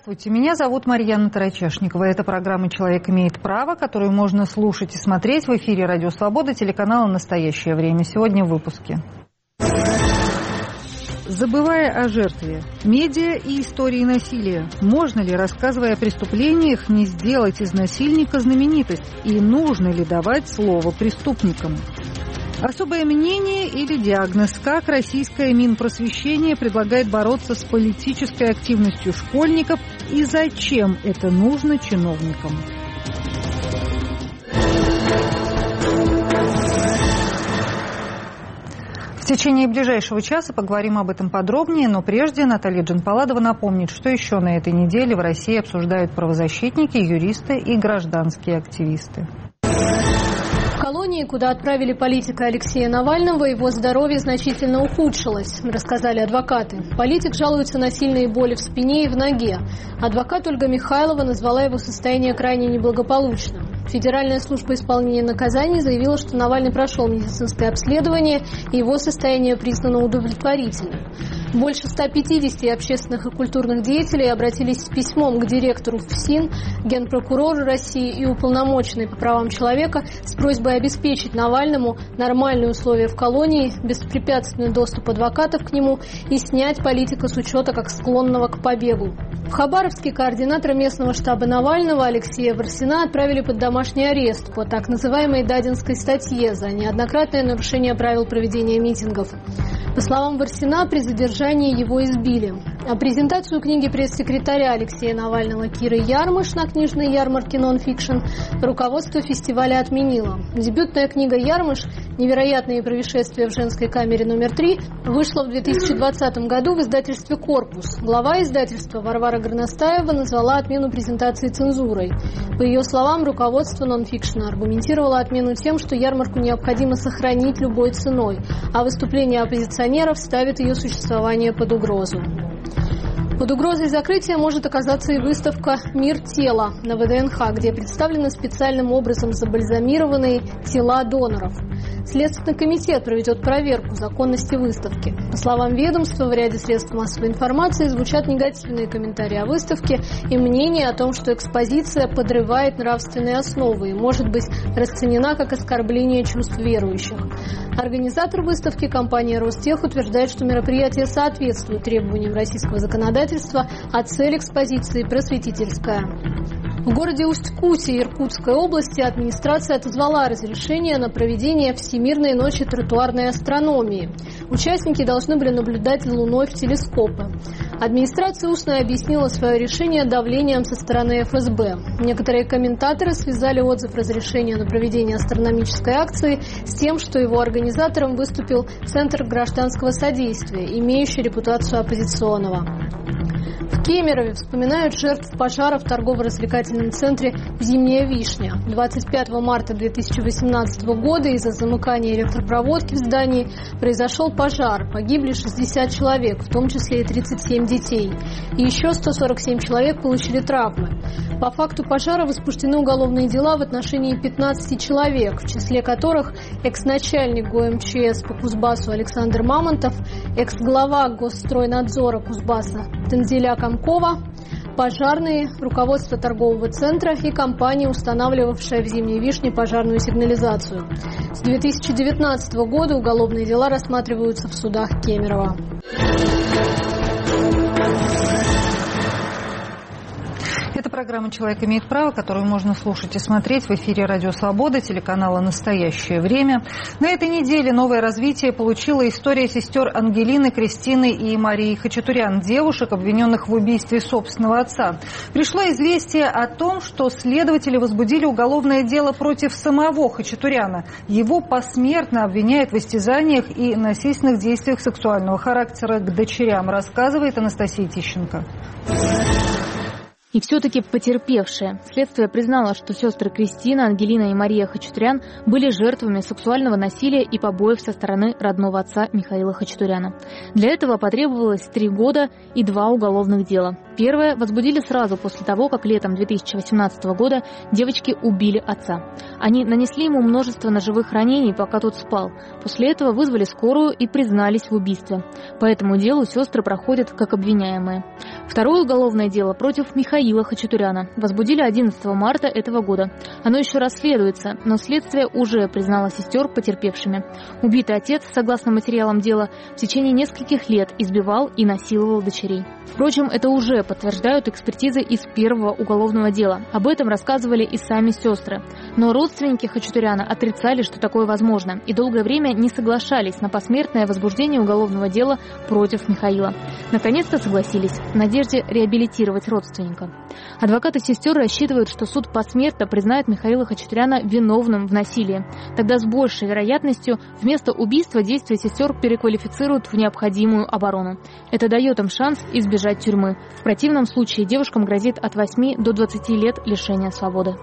Здравствуйте, меня зовут Марьяна Тарачешникова. Это программа «Человек имеет право», которую можно слушать и смотреть в эфире «Радио Свобода» телеканала «Настоящее время». Сегодня в выпуске. Забывая о жертве. Медиа и истории насилия. Можно ли, рассказывая о преступлениях, не сделать из насильника знаменитость? И нужно ли давать слово преступникам? Особое мнение или диагноз? Как российское Минпросвещение предлагает бороться с политической активностью школьников и зачем это нужно чиновникам? В течение ближайшего часа поговорим об этом подробнее, но прежде Наталья Джанпаладова напомнит, что еще на этой неделе в России обсуждают правозащитники, юристы и гражданские активисты. В колонии, куда отправили политика Алексея Навального, его здоровье значительно ухудшилось, рассказали адвокаты. Политик жалуется на сильные боли в спине и в ноге. Адвокат Ольга Михайлова назвала его состояние крайне неблагополучным. Федеральная служба исполнения наказаний заявила, что Навальный прошел медицинское обследование, и его состояние признано удовлетворительным. Больше 150 общественных и культурных деятелей обратились с письмом к директору ФСИН, Генпрокурору России и уполномоченной по правам человека с просьбой обеспечить Навальному нормальные условия в колонии, беспрепятственный доступ адвокатов к нему и снять политика с учета как склонного к побегу. В Хабаровске координатора местного штаба Навального Алексея Варсина отправили под домашний арест по так называемой Дадинской статье за неоднократное нарушение правил проведения митингов. По словам Варсина, при задержании его избили. А презентацию книги пресс-секретаря Алексея Навального Киры Ярмыш на книжной ярмарке «Нонфикшн» руководство фестиваля отменило. Дебютная книга «Ярмыш. Невероятные происшествия в женской камере номер 3» вышла в 2020 году в издательстве «Корпус». Глава издательства Варвара Горностаева назвала отмену презентации цензурой. По ее словам, руководство «Нонфикшна» аргументировало отмену тем, что ярмарку необходимо сохранить любой ценой, а выступление оппозиционеров ставит ее существование под угрозу. Под угрозой закрытия может оказаться и выставка «Мир тела» на ВДНХ, где представлены специальным образом забальзамированные тела доноров. Следственный комитет проведет проверку законности выставки. По словам ведомства, в ряде средств массовой информации звучат негативные комментарии о выставке и мнение о том, что экспозиция подрывает нравственные основы и может быть расценена как оскорбление чувств верующих. Организатор выставки, компания «Ростех», утверждает, что мероприятие соответствует требованиям российского законодательства, а цель экспозиции просветительская. В городе Усть-Куте Иркутской области администрация отозвала разрешение на проведение Всемирной ночи тротуарной астрономии. Участники должны были наблюдать за Луной в телескопы. Администрация устно объяснила свое решение давлением со стороны ФСБ. Некоторые комментаторы связали отзыв разрешения на проведение астрономической акции с тем, что его организатором выступил Центр гражданского содействия, имеющий репутацию оппозиционного. В Кемерове вспоминают жертв пожара в торгово-развлекательном центре «Зимняя вишня». 25 марта 2018 года из-за замыкания электропроводки в здании произошел пожар. Погибли 60 человек, в том числе и 37 детей. И еще 147 человек получили травмы. По факту пожара возбуждены уголовные дела в отношении 15 человек, в числе которых экс-начальник ГУМЧС по Кузбассу Александр Мамонтов, экс-глава Госстройнадзора Кузбасса Танзиля Комкова, пожарные, руководство торгового центра и компания, устанавливавшая в «Зимней вишне» пожарную сигнализацию. С 2019 года уголовные дела рассматриваются в судах Кемерово. Это программа «Человек имеет право», которую можно слушать и смотреть в эфире «Радио Свобода» телеканала «Настоящее время». На этой неделе новое развитие получила история сестер Ангелины, Кристины и Марии Хачатурян, девушек, обвиненных в убийстве собственного отца. Пришло известие о том, что следователи возбудили уголовное дело против самого Хачатуряна. Его посмертно обвиняют в истязаниях и насильственных действиях сексуального характера к дочерям, рассказывает Анастасия Тищенко. И все-таки потерпевшие. Следствие признало, что сестры Кристина, Ангелина и Мария Хачатурян были жертвами сексуального насилия и побоев со стороны родного отца Михаила Хачатуряна. Для этого потребовалось 3 года и 2 уголовных дела. Первое возбудили сразу после того, как летом 2018 года девочки убили отца. Они нанесли ему множество ножевых ранений, пока тот спал. После этого вызвали скорую и признались в убийстве. По этому делу сестры проходят как обвиняемые. Второе уголовное дело против Михаила Хачатуряна возбудили 11 марта этого года. Оно еще расследуется, но следствие уже признало сестер потерпевшими. Убитый отец, согласно материалам дела, в течение нескольких лет избивал и насиловал дочерей. Впрочем, это уже подтверждают экспертизы из первого уголовного дела. Об этом рассказывали и сами сестры. Но родственники Хачатуряна отрицали, что такое возможно, и долгое время не соглашались на посмертное возбуждение уголовного дела против Михаила. Наконец-то согласились, в надежде реабилитировать родственника. Адвокаты сестер рассчитывают, что суд посмертно признает Михаила Хачатуряна виновным в насилии. Тогда с большей вероятностью вместо убийства действия сестер переквалифицируют в необходимую оборону. Это дает им шанс избежать тюрьмы. В противном случае девушкам грозит от 8 до 20 лет лишения свободы.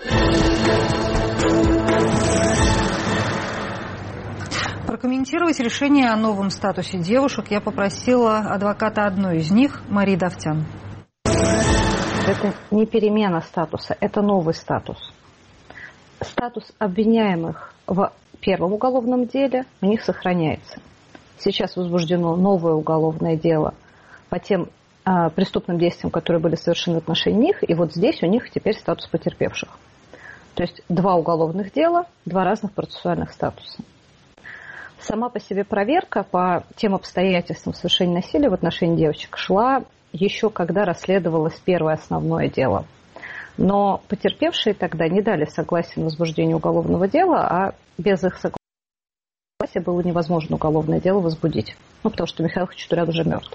Прокомментировать решение о новом статусе девушек я попросила адвоката одной из них, Марии Давтян. Это не перемена статуса, это новый статус. Статус обвиняемых в первом уголовном деле у них сохраняется. Сейчас возбуждено новое уголовное дело по тем преступным действиям, которые были совершены в отношении них, и вот здесь у них теперь статус потерпевших. То есть 2 уголовных дела, 2 разных процессуальных статуса. Сама по себе проверка по тем обстоятельствам совершения насилия в отношении девочек шла еще когда расследовалось первое основное дело. Но потерпевшие тогда не дали согласия на возбуждение уголовного дела, а без их согласия было невозможно уголовное дело возбудить. Потому что Михаил Хачатурян уже мертв.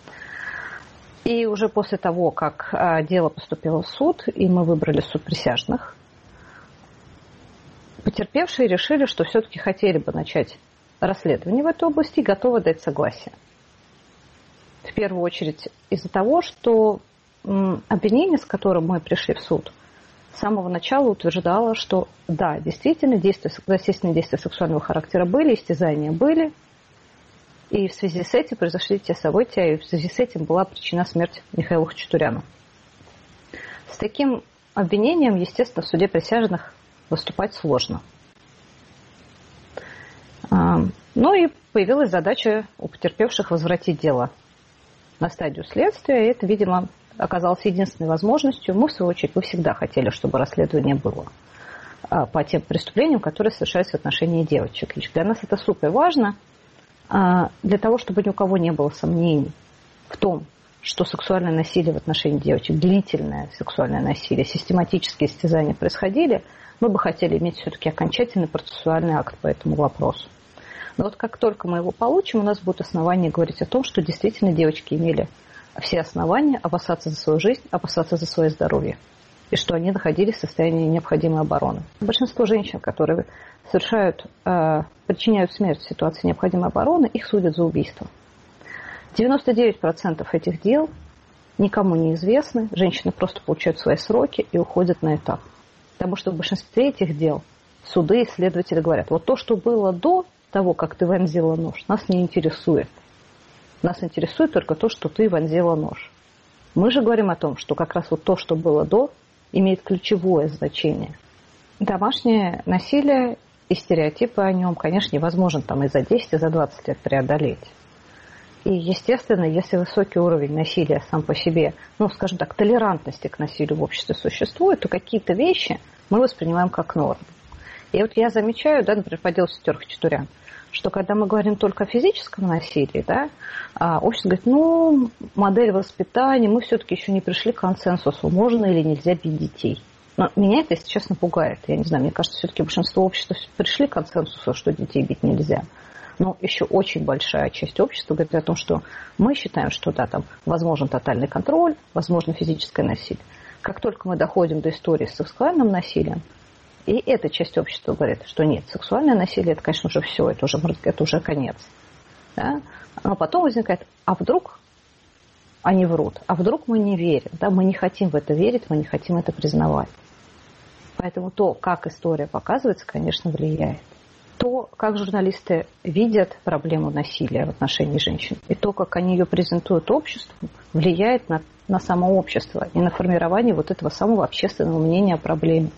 И уже после того, как дело поступило в суд, и мы выбрали суд присяжных, потерпевшие решили, что все-таки хотели бы начать расследование в этой области и готовы дать согласие. В первую очередь из-за того, что обвинение, с которым мы пришли в суд, с самого начала утверждало, что да, действительно, насильственные действия сексуального характера были, истязания были, и в связи с этим произошли те события, и в связи с этим была причина смерти Михаила Хачатуряна. С таким обвинением, естественно, в суде присяжных выступать сложно. Ну и появилась задача у потерпевших возвратить дело на стадию следствия, и это, видимо, оказалось единственной возможностью. Мы, в свою очередь, всегда хотели, чтобы расследование было по тем преступлениям, которые совершались в отношении девочек. И для нас это супер важно, для того, чтобы ни у кого не было сомнений в том, что сексуальное насилие в отношении девочек, длительное сексуальное насилие, систематические истязания происходили, мы бы хотели иметь все-таки окончательный процессуальный акт по этому вопросу. Но вот как только мы его получим, у нас будут основания говорить о том, что действительно девочки имели все основания опасаться за свою жизнь, опасаться за свое здоровье. И что они находились в состоянии необходимой обороны. Большинство женщин, которые причиняют смерть в ситуации необходимой обороны, их судят за убийство. 99% этих дел никому не известны. Женщины просто получают свои сроки и уходят на этап. Потому что в большинстве этих дел суды и следователи говорят, вот то, что было до того, как ты вонзила нож, нас не интересует. Нас интересует только то, что ты вонзила нож. Мы же говорим о том, что как раз вот то, что было до, имеет ключевое значение. Домашнее насилие и стереотипы о нем, конечно, невозможно там и за 10, и за 20 лет преодолеть. И, естественно, если высокий уровень насилия сам по себе, скажем так, толерантности к насилию в обществе существует, то какие-то вещи мы воспринимаем как норму. И вот я замечаю, например, по делу сестер Хачатурян, что когда мы говорим только о физическом насилии, общество говорит, модель воспитания, мы все-таки еще не пришли к консенсусу, можно или нельзя бить детей. Но меня это, если честно, пугает. Я не знаю, мне кажется, все-таки большинство общества пришли к консенсусу, что детей бить нельзя. Но еще очень большая часть общества говорит о том, что мы считаем, что там возможен тотальный контроль, возможно физическое насилие. Как только мы доходим до истории с сексуальным насилием, и эта часть общества говорит, что нет, сексуальное насилие, это, конечно, уже все, это уже конец. Да? Но потом возникает, а вдруг они врут, а вдруг мы не верим, мы не хотим в это верить, мы не хотим это признавать. Поэтому то, как история показывается, конечно, влияет. То, как журналисты видят проблему насилия в отношении женщин, и то, как они ее презентуют обществу, влияет на на само общество и на формирование вот этого самого общественного мнения о проблеме.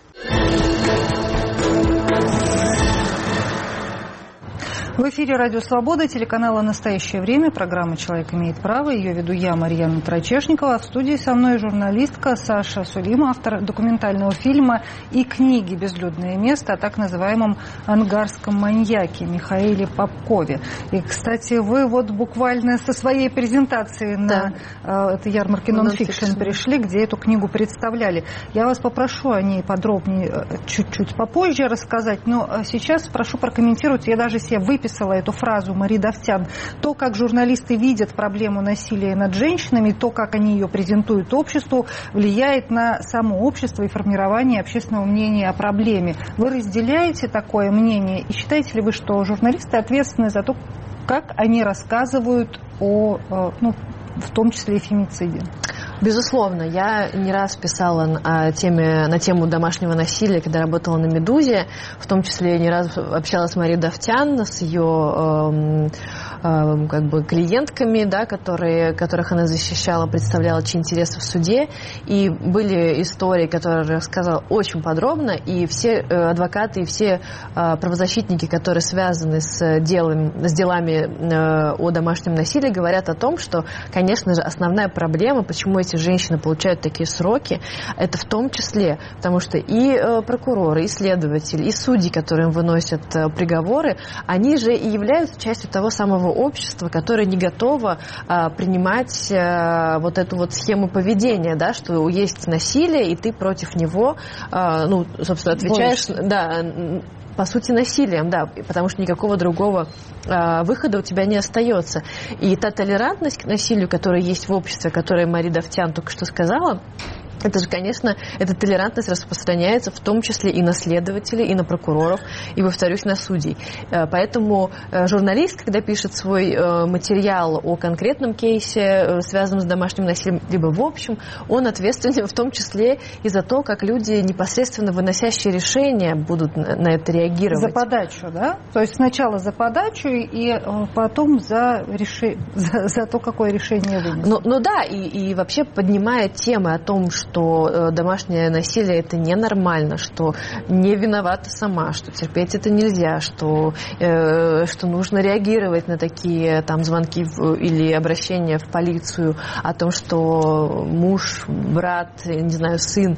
В эфире «Радио Свобода», телеканала «Настоящее время», программа «Человек имеет право». Ее веду я, Марьяна Трачешникова. В студии со мной журналистка Саша Сулима, автор документального фильма и книги «Безлюдное место» о так называемом ангарском маньяке Михаиле Попкове. И, кстати, вы вот буквально со своей презентации на этой ярмарке «Нонфикшн» пришли, где эту книгу представляли. Я вас попрошу о ней подробнее чуть-чуть попозже рассказать, но сейчас прошу прокомментировать. Я даже себе выписала эту фразу Мари Давтян. То, как журналисты видят проблему насилия над женщинами, то, как они ее презентуют обществу, влияет на само общество и формирование общественного мнения о проблеме. Вы разделяете такое мнение? И считаете ли вы, что журналисты ответственны за то, как они рассказывают в том числе и фемициде? Безусловно, я не раз писала на тему домашнего насилия, когда работала на «Медузе», в том числе не раз общалась с Марией Давтян, с ее клиентками, да, которых она защищала, представляла чьи интересы в суде. И были истории, которые я рассказала очень подробно, и все адвокаты и все правозащитники, которые связаны с делами о домашнем насилии, говорят о том, что, конечно же, основная проблема, почему эти женщины получают такие сроки, это в том числе, потому что и прокуроры, и следователи, и судьи, которые им выносят приговоры, они же и являются частью того самого общества, которое не готово принимать вот эту вот схему поведения, да, что есть насилие, и ты против него, собственно, отвечаешь, по сути, насилием, да, потому что никакого другого выхода у тебя не остается. И та толерантность к насилию, которая есть в обществе, которую Мари Давтян только что сказала, это же, конечно, эта толерантность распространяется в том числе и на следователей, и на прокуроров, и, повторюсь, на судей. Поэтому журналист, когда пишет свой материал о конкретном кейсе, связанном с домашним насилием, либо в общем, он ответственен в том числе и за то, как люди, непосредственно выносящие решения, будут на это реагировать. За подачу, да? То есть сначала за подачу и потом за то, какое решение вынесут. Да, и вообще поднимая темы о том, что домашнее насилие это ненормально, что не виновата сама, что терпеть это нельзя, что нужно реагировать на такие там звонки или обращения в полицию о том, что муж, брат, не знаю, сын,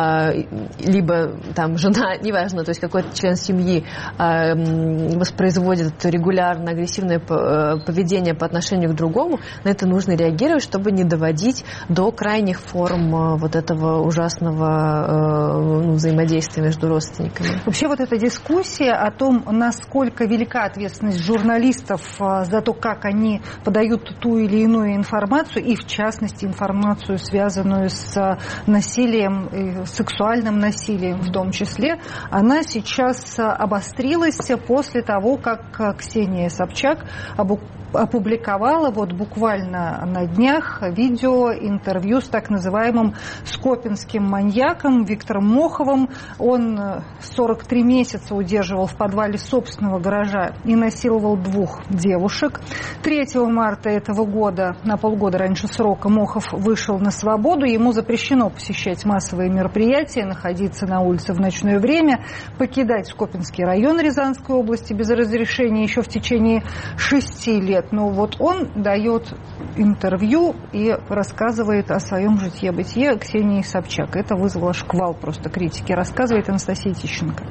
либо там жена, неважно, то есть какой-то член семьи воспроизводит регулярно агрессивное поведение по отношению к другому, на это нужно реагировать, чтобы не доводить до крайних форм вот этого ужасного взаимодействия между родственниками. Вообще вот эта дискуссия о том, насколько велика ответственность журналистов за то, как они подают ту или иную информацию, и в частности информацию, связанную с насилием, сексуальным насилием в том числе, она сейчас обострилась после того, как Ксения Собчак опубликовала вот буквально на днях видео-интервью с так называемым скопинским маньяком Виктором Моховым. Он 43 месяца удерживал в подвале собственного гаража и насиловал 2 девушек. 3 марта этого года, на полгода раньше срока, Мохов вышел на свободу. Ему запрещено посещать массовые мероприятия, находиться на улице в ночное время, покидать Скопинский район Рязанской области без разрешения еще в течение 6 лет. Но вот он дает интервью и рассказывает о своем житье-бытие Ксении Собчак. Это вызвало шквал просто критики. Рассказывает Анастасия Тищенко.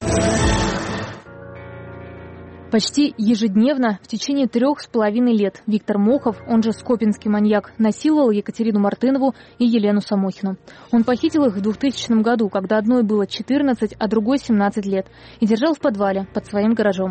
Почти ежедневно в течение 3,5 лет Виктор Мохов, он же скопинский маньяк, насиловал Екатерину Мартынову и Елену Самохину. Он похитил их в 2000 году, когда одной было 14, а другой 17 лет, и держал в подвале под своим гаражом.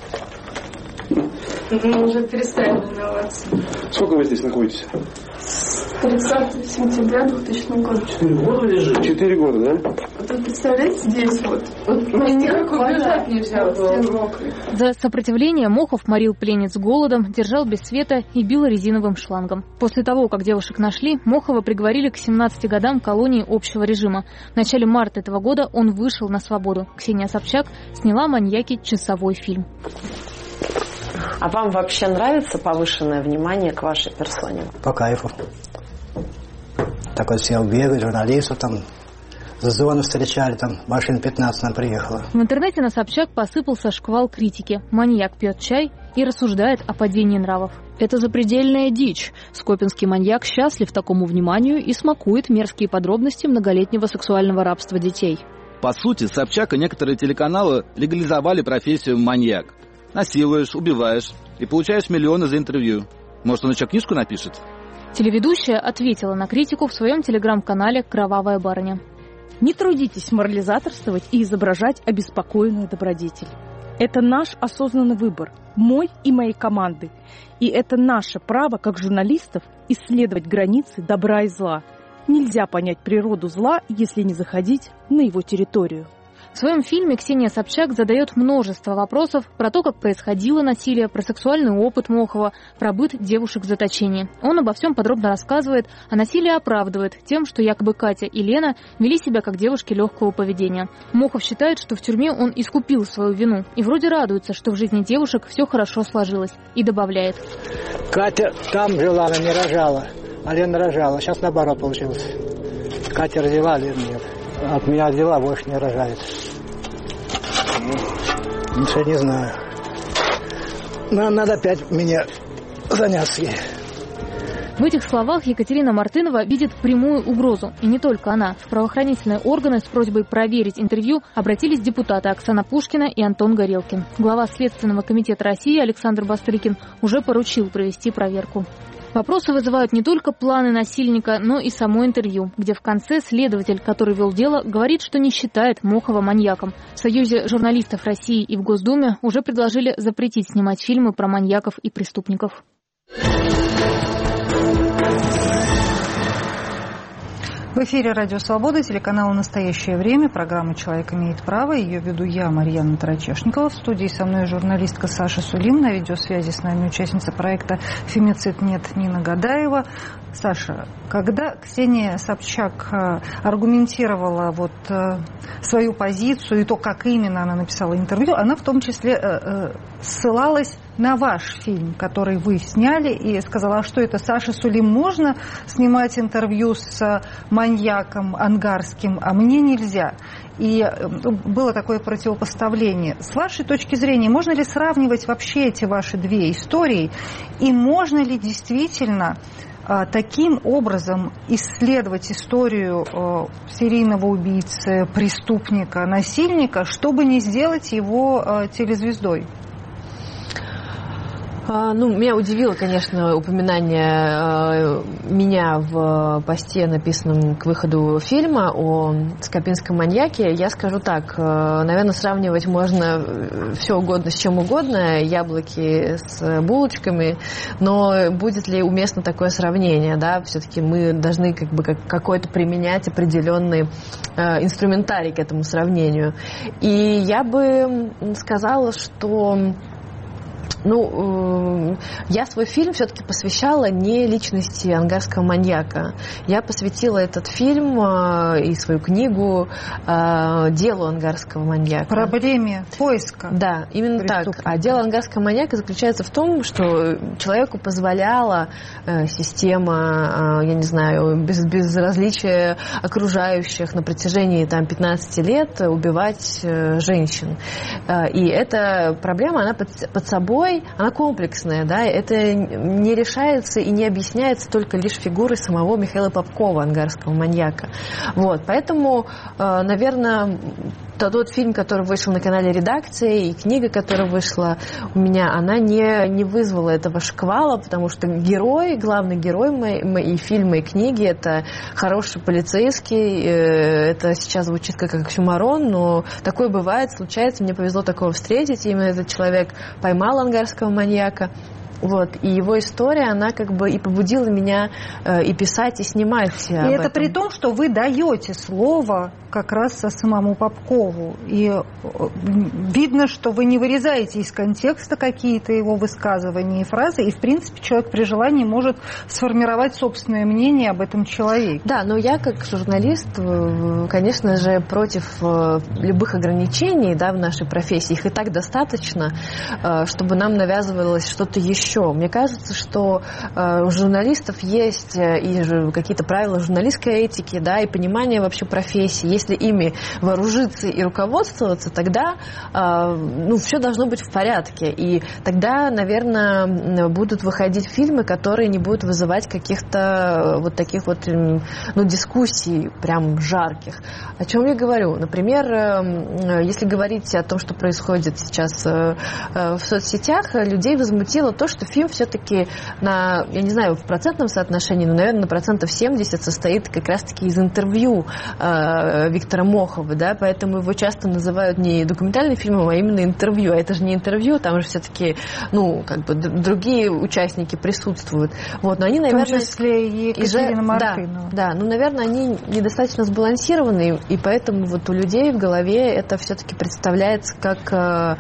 Мы уже перестали волноваться. Сколько вы здесь находитесь? 30 сентября 2000 года. 4 года лежит? 4 года, да? Вот вы представляете, здесь вот никак убежать нельзя, все мокрые. За сопротивление Мохов морил пленниц голодом, держал без света и бил резиновым шлангом. После того, как девушек нашли, Мохова приговорили к 17 годам колонии общего режима. В начале марта этого года он вышел на свободу. Ксения Собчак сняла о маньяке часовой фильм. А вам вообще нравится повышенное внимание к вашей персоне? По кайфу. такой сел бегать, журналистов там с зоны встречали, там машин 15 нам приехало. В интернете на Собчак посыпался шквал критики. Маньяк пьет чай и рассуждает о падении нравов. Это запредельная дичь. Скопинский маньяк счастлив такому вниманию и смакует мерзкие подробности многолетнего сексуального рабства детей. По сути, Собчак и некоторые телеканалы легализовали профессию маньяк. Насилуешь, убиваешь и получаешь миллионы за интервью. Может, он еще книжку напишет? Телеведущая ответила на критику в своем телеграм-канале «Кровавая барыня». Не трудитесь морализаторствовать и изображать обеспокоенную добродетель. Это наш осознанный выбор, мой и моей команды. И это наше право, как журналистов, исследовать границы добра и зла. Нельзя понять природу зла, если не заходить на его территорию. В своем фильме Ксения Собчак задает множество вопросов про то, как происходило насилие, про сексуальный опыт Мохова, про быт девушек в заточении. Он обо всем подробно рассказывает, а насилие оправдывает тем, что якобы Катя и Лена вели себя как девушки легкого поведения. Мохов считает, что в тюрьме он искупил свою вину и вроде радуется, что в жизни девушек все хорошо сложилось, и добавляет. Катя там жила, она не рожала, а Лена рожала. Сейчас наоборот получилось. Катя родила, а Лена нет. От меня дела больше не рожает. Ничего не знаю. Но надо опять меня заняться ей. В этих словах Екатерина Мартынова видит прямую угрозу. И не только она. В правоохранительные органы с просьбой проверить интервью обратились депутаты Оксана Пушкина и Антон Горелкин. Глава Следственного комитета России Александр Бастрыкин уже поручил провести проверку. Вопросы вызывают не только планы насильника, но и само интервью, где в конце следователь, который вел дело, говорит, что не считает Мохова маньяком. В Союзе журналистов России и в Госдуме уже предложили запретить снимать фильмы про маньяков и преступников. В эфире «Радио Свобода», телеканал «Настоящее время», программа «Человек имеет право». Ее веду я, Марьяна Тарачешникова. В студии со мной журналистка Саша Сулим. На видеосвязи с нами участница проекта «Фемицид нет» Нина Гадаева. Саша, когда Ксения Собчак аргументировала свою позицию и то, как именно она написала интервью, она в том числе ссылалась на ваш фильм, который вы сняли, и сказала, что это, Саша Сулим, можно снимать интервью с маньяком ангарским, а мне нельзя. И было такое противопоставление. С вашей точки зрения, можно ли сравнивать вообще эти ваши две истории, и можно ли действительно таким образом исследовать историю серийного убийцы, преступника, насильника, чтобы не сделать его телезвездой? Меня удивило, конечно, упоминание меня в посте, написанном к выходу фильма о скопинском маньяке. Я скажу так, наверное, сравнивать можно все угодно с чем угодно, яблоки с булочками, но будет ли уместно такое сравнение, да? Все-таки мы должны какой-то применять определенный инструментарий к этому сравнению. И я бы сказала, что я свой фильм все-таки посвящала не личности ангарского маньяка. Я посвятила этот фильм и свою книгу делу ангарского маньяка. Проблеме поиска. Да, именно так. А дело ангарского маньяка заключается в том, что человеку позволяла система, я не знаю, без различия окружающих на протяжении 15 лет убивать женщин. И эта проблема, она под собой, она комплексная, да, это не решается и не объясняется только лишь фигурой самого Михаила Попкова, ангарского маньяка. Поэтому, наверное, тот фильм, который вышел на канале «Редакция», и книга, которая вышла у меня, она не вызвала этого шквала, потому что главный герой моей фильма и книги — это хороший полицейский. Это сейчас звучит как оксюморон, но такое бывает, случается. Мне повезло такого встретить. Именно этот человек поймал ангарского маньяка. И его история, она и побудила меня и писать, и снимать. И это при том, что вы даете слово как раз самому Попкову. И видно, что вы не вырезаете из контекста какие-то его высказывания и фразы, и, в принципе, человек при желании может сформировать собственное мнение об этом человеке. Да, но я, как журналист, конечно же, против любых ограничений, да, в нашей профессии. Их и так достаточно, чтобы нам навязывалось что-то еще. еще. Мне кажется, что у журналистов есть и какие-то правила журналистской этики, да, и понимание вообще профессии. Если ими вооружиться и руководствоваться, тогда все должно быть в порядке. И тогда, наверное, будут выходить фильмы, которые не будут вызывать каких-то вот таких вот дискуссий прям жарких. О чем я говорю? Например, если говорить о том, что происходит сейчас в соцсетях, людей возмутило то, что фильм все-таки я не знаю, в процентном соотношении, но, наверное, на 70% состоит как раз-таки из интервью Виктора Мохова, да, поэтому его часто называют не документальным фильмом, а именно интервью. А это же не интервью, там же все-таки, другие участники присутствуют. Вот, но они, наверное... В том числе и Екатерина Мартынова. Да, наверное, они недостаточно сбалансированы, и поэтому вот у людей в голове это все-таки представляется как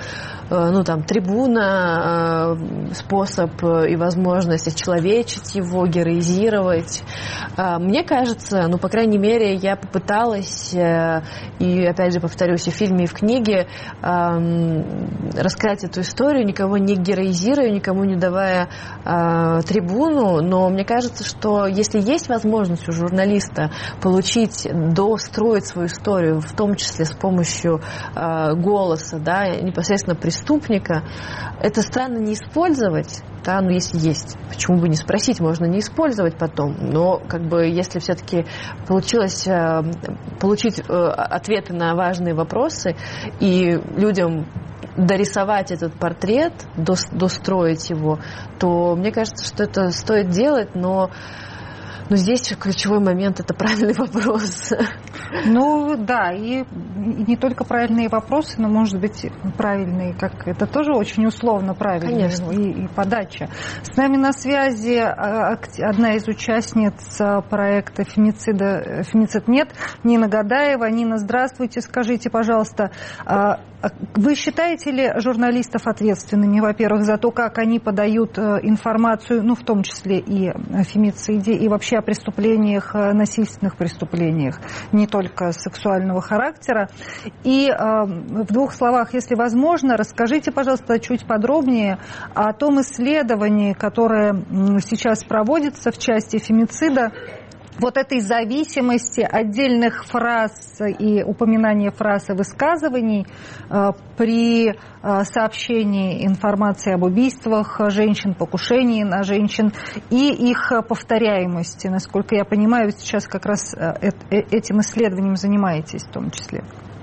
трибуна, способ и возможность очеловечить его, героизировать. Мне кажется, по крайней мере, я попыталась, и опять же повторюсь, и в фильме, и в книге, рассказать эту историю, никого не героизируя, никому не давая трибуну, но мне кажется, что если есть возможность у журналиста достроить свою историю, в том числе с помощью голоса, да, непосредственно преступника, это странно не использовать, да, если есть. Почему бы не спросить, можно не использовать потом. Но если все-таки получилось получить ответы на важные вопросы и людям дорисовать этот портрет, достроить его, то мне кажется, что это стоит делать, но здесь ключевой момент – это правильный вопрос. Да, и не только правильные вопросы, но, может быть, правильные, это тоже очень условно правильно, и подача. С нами на связи одна из участниц проекта «Фемицид нет», Нина Гадаева. Нина, здравствуйте, скажите, пожалуйста, вы считаете ли журналистов ответственными, во-первых, за то, как они подают информацию, в том числе и о фемициде, и вообще о преступлениях, насильственных преступлениях, не только сексуального характера? И в двух словах, если возможно, расскажите, пожалуйста, чуть подробнее о том исследовании, которое сейчас проводится в части фемицида, вот этой зависимости отдельных фраз и упоминания фраз и высказываний при сообщении информации об убийствах женщин, покушении на женщин и их повторяемости. Насколько я понимаю, вы сейчас как раз этим исследованием занимаетесь в том числе.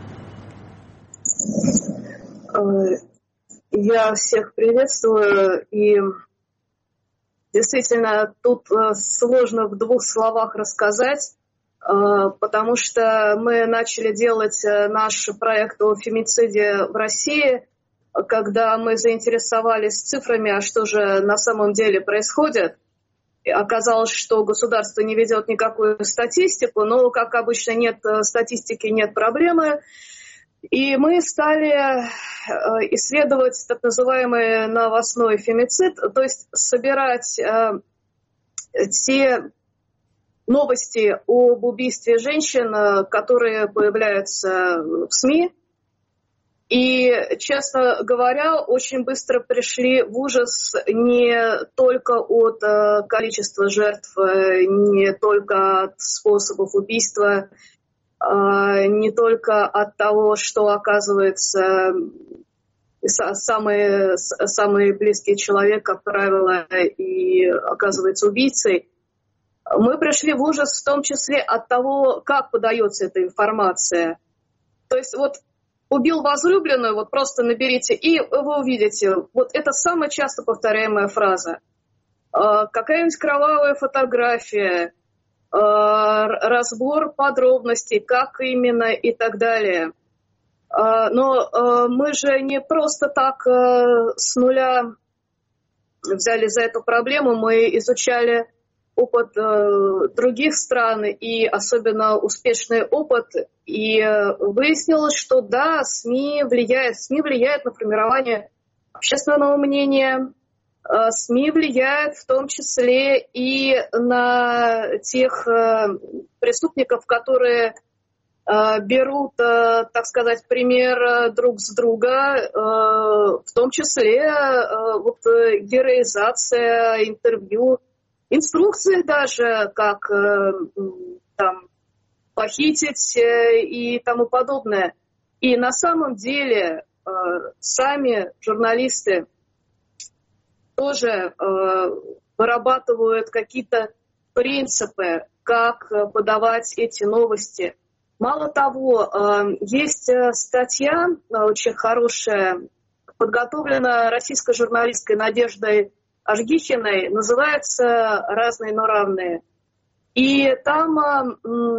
Я всех приветствую, и действительно, тут сложно в двух словах рассказать, потому что мы начали делать наш проект о фемициде в России, когда мы заинтересовались цифрами, а что же на самом деле происходит. И оказалось, что государство не ведет никакую статистику, но, как обычно, нет статистики, нет проблемы. И мы стали исследовать так называемый новостной фемицид, то есть собирать те новости об убийстве женщин, которые появляются в СМИ. И, честно говоря, очень быстро пришли в ужас не только от количества жертв, не только от способов убийства, не только от того, что, оказывается, самый близкий человек, как правило, и оказывается убийцей. Мы пришли в ужас в том числе от того, как подается эта информация. То есть убил возлюбленную, просто наберите, и вы увидите. Это самая часто повторяемая фраза. Какая-нибудь кровавая фотография, разбор подробностей, как именно и так далее. Но мы же не просто так с нуля взяли за эту проблему, мы изучали опыт других стран и особенно успешный опыт, и выяснилось, что да, СМИ влияют на формирование общественного мнения, СМИ влияют в том числе и на тех преступников, которые берут, так сказать, пример друг с друга, в том числе героизация, интервью, инструкции даже, как там похитить и тому подобное. И на самом деле сами журналисты тоже вырабатывают какие-то принципы, как подавать эти новости. Мало того, есть статья очень хорошая, подготовлена российской журналисткой Надеждой Ажгихиной, называется «Разные, но равные». И там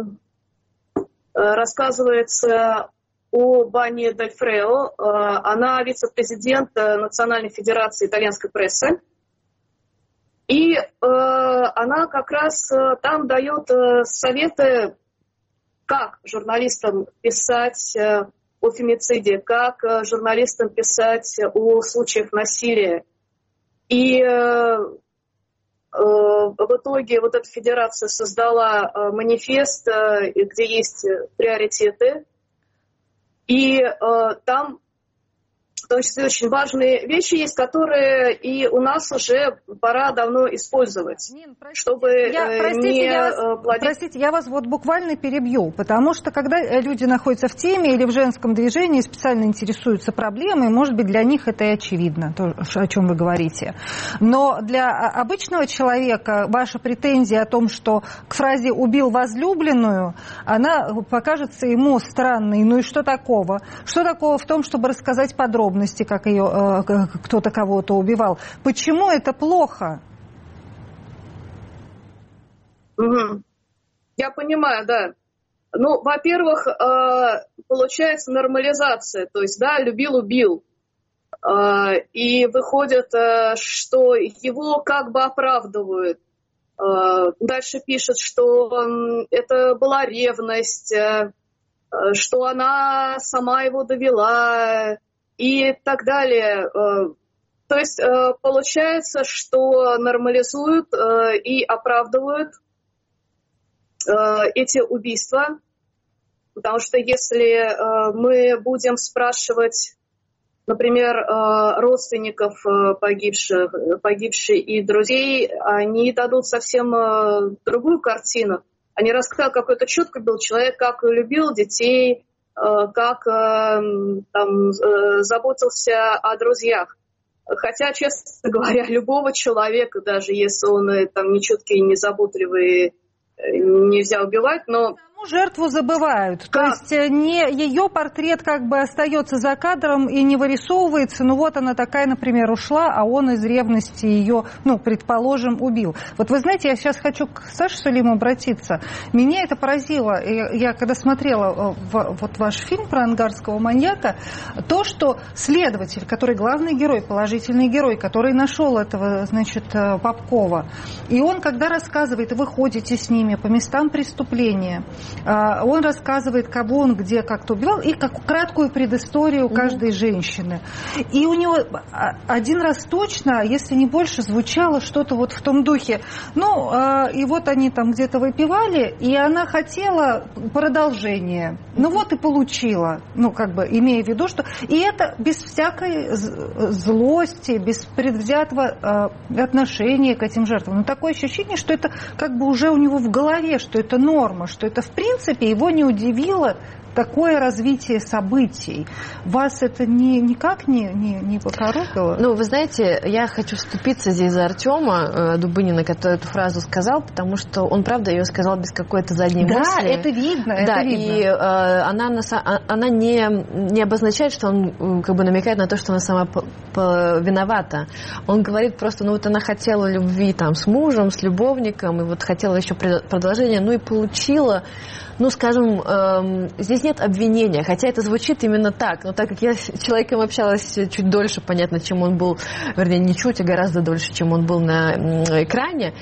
рассказывается об Анне Дальфрео. Она вице-президент Национальной федерации итальянской прессы. И она как раз там дает советы, как журналистам писать о фемициде, как журналистам писать о случаях насилия. И в итоге вот эта федерация создала манифест, где есть приоритеты. И там в том числе очень важные вещи есть, которые и у нас уже пора давно использовать, Нин, чтобы Простите, я вас вот буквально перебью, потому что когда люди находятся в теме или в женском движении, специально интересуются проблемой, может быть, для них это и очевидно, то, о чем вы говорите. Но для обычного человека ваша претензия о том, что к фразе «убил возлюбленную», она покажется ему странной. Ну и что такого? Что такого в том, чтобы рассказать подробности, как ее кто-то кого-то убивал? Почему это плохо? Я понимаю, да. Ну, во-первых, получается нормализация, то есть, да, любил-убил. И выходит, что его как бы оправдывают. Дальше пишет, что это была ревность, что она сама его довела и так далее. То есть получается, что нормализуют и оправдывают эти убийства, потому что если мы будем спрашивать, например, родственников погибших и друзей, они дадут совсем другую картину. Они расскажут, какой это чуткий был человек, как любил детей, как там, заботился о друзьях. Хотя, честно говоря, любого человека, даже если он там нечуткий, незаботливый, нельзя убивать, но... Жертву забывают. То есть не ее портрет как бы остается за кадром и не вырисовывается. Ну вот она такая, например, ушла, а он из ревности ее, ну, предположим, убил. Вот вы знаете, я сейчас хочу к Саше Сулиму обратиться. Меня это поразило. Я когда смотрела вот ваш фильм про ангарского маньяка, то, что следователь, который главный герой, положительный герой, который нашел этого, значит, Попкова, и он, когда рассказывает, вы ходите с ними по местам преступления, он рассказывает, кого он где как-то убивал, и как краткую предысторию каждой женщины. И у него один раз точно, если не больше, звучало что-то вот в том духе. Ну, и вот они там где-то выпивали, и она хотела продолжения. Ну вот и получила. Ну, как бы, имея в виду, что... И это без всякой злости, без предвзятого отношения к этим жертвам. Но такое ощущение, что это как бы уже у него в голове, что это норма, что это в принципе его не удивило такое развитие событий. Вас это никак не покоробило? Ну, вы знаете, я хочу вступиться здесь за Артема Дубынина, который эту фразу сказал, потому что он, правда, ее сказал без какой-то задней мысли. Да, это видно. Да, это видно. И она не обозначает, что он как бы намекает на то, что она сама виновата. Он говорит просто, ну вот она хотела любви там с мужем, с любовником, и вот хотела еще продолжение, ну и получила. Ну, скажем, здесь нет обвинения, хотя это звучит именно так. Но так как я с человеком общалась чуть дольше, понятно, чем он был, вернее, не чуть, а гораздо дольше, чем он был на экране,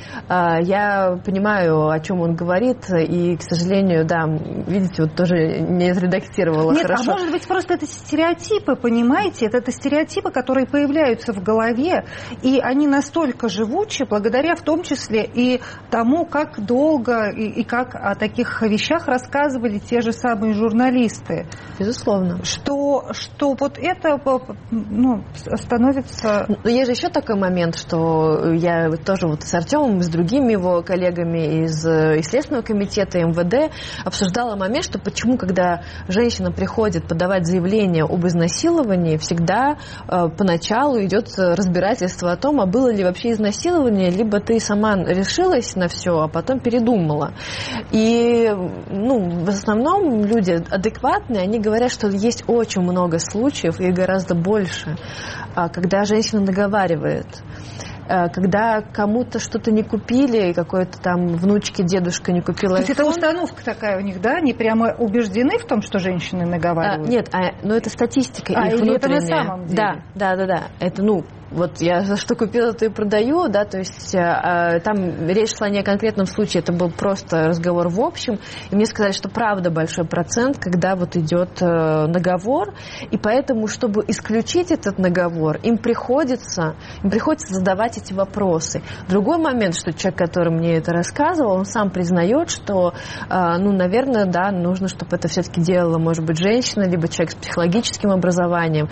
я понимаю, о чем он говорит, и, к сожалению, да, видите, вот тоже не отредактировала хорошо. Нет, а может быть, просто это стереотипы, понимаете? Это стереотипы, которые появляются в голове, и они настолько живучи, благодаря в том числе и тому, как долго и как о таких вещах рассказывали те же самые журналисты. Безусловно. Что вот это становится... Но есть же еще такой момент, что я тоже вот с Артемом и с другими его коллегами из Следственного комитета МВД обсуждала момент, что почему, когда женщина приходит подавать заявление об изнасиловании, всегда поначалу идет разбирательство о том, а было ли вообще изнасилование, либо ты сама решилась на все, а потом передумала. И в основном люди адекватные, они говорят, что есть очень много случаев, и гораздо больше, когда женщина наговаривает. Когда кому-то что-то не купили, какой-то там внучке дедушка не купил iPhone. Это установка такая у них, да? Они прямо убеждены в том, что женщины наговаривают? Нет, но это статистика их или внутренняя. это на самом деле? Да. Это, вот я за что купила, то и продаю, да, то есть там речь шла не о конкретном случае, это был просто разговор в общем, и мне сказали, что правда большой процент, когда вот идет наговор, и поэтому, чтобы исключить этот наговор, им приходится задавать эти вопросы. Другой момент, что человек, который мне это рассказывал, он сам признает, что, наверное, да, нужно, чтобы это все-таки делала, может быть, женщина, либо человек с психологическим образованием.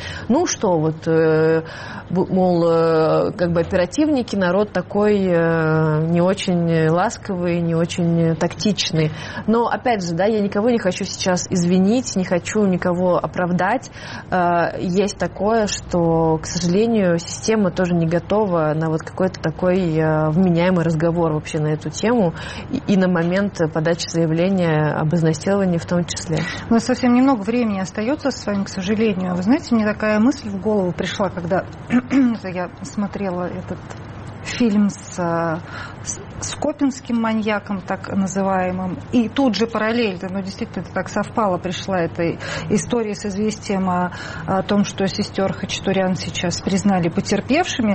Мол, как бы оперативники, народ такой не очень ласковый, не очень тактичный. Но, опять же, да, я никого не хочу сейчас извинить, не хочу никого оправдать. Есть такое, что, к сожалению, система тоже не готова на вот какой-то такой вменяемый разговор вообще на эту тему и на момент подачи заявления об изнасиловании в том числе. У нас совсем немного времени остается с вами, к сожалению. Вы знаете, мне такая мысль в голову пришла, когда я смотрела этот фильм с Скопинским маньяком, так называемым, и тут же параллельно, действительно это так совпало, пришла эта история с известием о том, что сестер Хачатурян сейчас признали потерпевшими,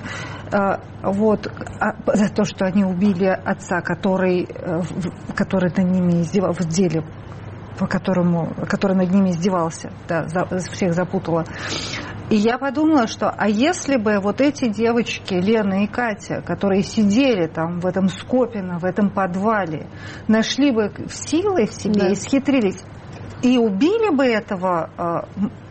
за то, что они убили отца, который над ними издевался, в деле, который над ними издевался, да, всех запутала. И я подумала, что если бы вот эти девочки, Лена и Катя, которые сидели там в этом Скопино, в этом подвале, нашли бы силы в себе, исхитрились и убили бы этого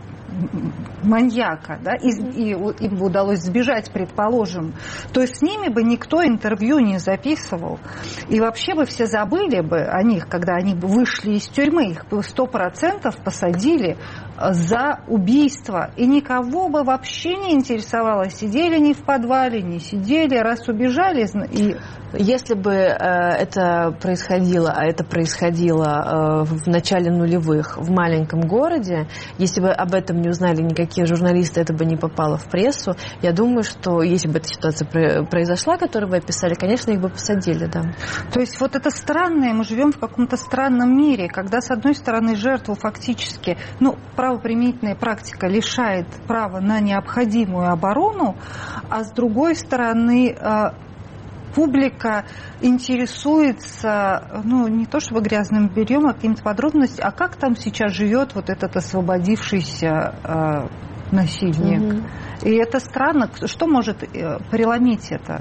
маньяка, да, и им бы удалось сбежать, предположим, то есть с ними бы никто интервью не записывал. И вообще бы все забыли бы о них, когда они бы вышли из тюрьмы, их бы 100% посадили за убийство. И никого бы вообще не интересовало, сидели они в подвале, не сидели, раз убежали. И... Если бы это происходило, а это происходило в начале нулевых в маленьком городе, если бы об этом не узнали никакие журналисты, это бы не попало в прессу, я думаю, что если бы эта ситуация произошла, которую вы описали, конечно, их бы посадили, да. То есть вот это странное, мы живем в каком-то странном мире, когда, с одной стороны, жертву фактически, правоприменительная практика лишает права на необходимую оборону, а с другой стороны, публика интересуется, не то чтобы грязным бельем, а какими-то подробностями, а как там сейчас живет вот этот освободившийся насильник. И это странно. Что может преломить это?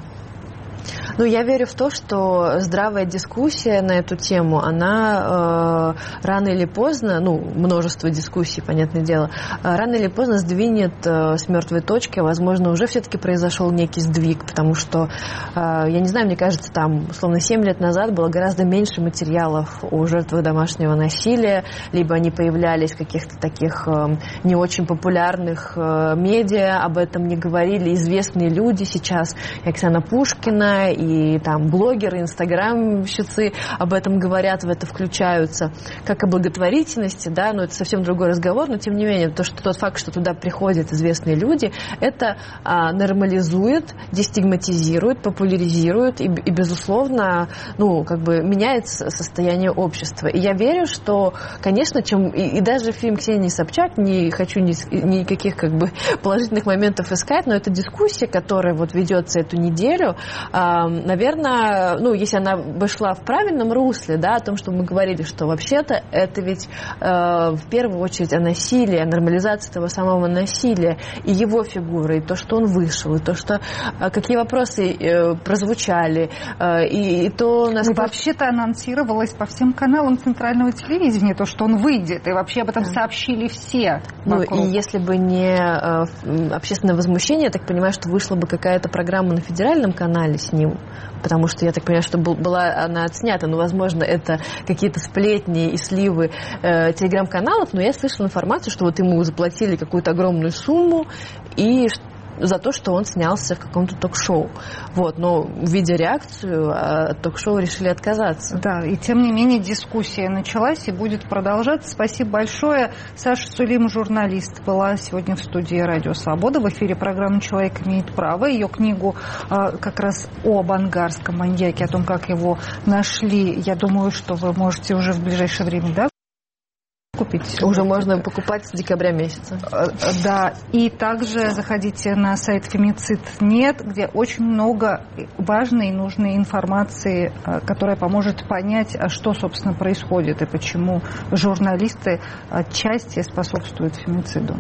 Я верю в то, что здравая дискуссия на эту тему, она рано или поздно, множество дискуссий, понятное дело, рано или поздно сдвинет с мертвой точки, возможно, уже все-таки произошел некий сдвиг, потому что, я не знаю, мне кажется, там, условно, 7 лет назад было гораздо меньше материалов о жертвах домашнего насилия, либо они появлялись в каких-то таких не очень популярных медиа, об этом не говорили известные люди сейчас, Оксана Пушкина, и там блогеры, инстаграмщицы об этом говорят, в это включаются, как о благотворительности, да, это совсем другой разговор, но тем не менее, тот факт, что туда приходят известные люди, это нормализует, дестигматизирует, популяризирует и безусловно, меняет состояние общества. И я верю, что, конечно, и даже фильм Ксении Собчак, не хочу никаких положительных моментов искать, но эта дискуссия, которая ведется эту неделю, наверное, если она бы шла в правильном русле, да, о том, что мы говорили, что вообще-то это ведь в первую очередь о насилии, о нормализации того самого насилия, и его фигуры, и то, что он вышел, и то, что какие вопросы прозвучали, и то, насколько... Вообще-то анонсировалось по всем каналам центрального телевидения, то, что он выйдет, и вообще об этом сообщили все вокруг. И если бы не общественное возмущение, я так понимаю, что вышла бы какая-то программа на федеральном канале с ним, потому что я так понимаю, что была она отснята, но, возможно, это какие-то сплетни и сливы телеграм-каналов, но я слышала информацию, что вот ему заплатили какую-то огромную сумму и за то, что он снялся в каком-то ток-шоу. Но видя реакцию, от ток-шоу решили отказаться. Да, и тем не менее дискуссия началась и будет продолжаться. Спасибо большое. Саша Сулим, журналист, была сегодня в студии «Радио Свобода». В эфире программы «Человек имеет право». Ее книгу как раз об ангарском маньяке, о том, как его нашли, я думаю, что вы можете уже в ближайшее время, да, купить. Уже можно покупать с декабря месяца. Да, и также заходите на сайт Femicid.net, где очень много важной и нужной информации, которая поможет понять, что, собственно, происходит и почему журналисты отчасти способствуют фемициду.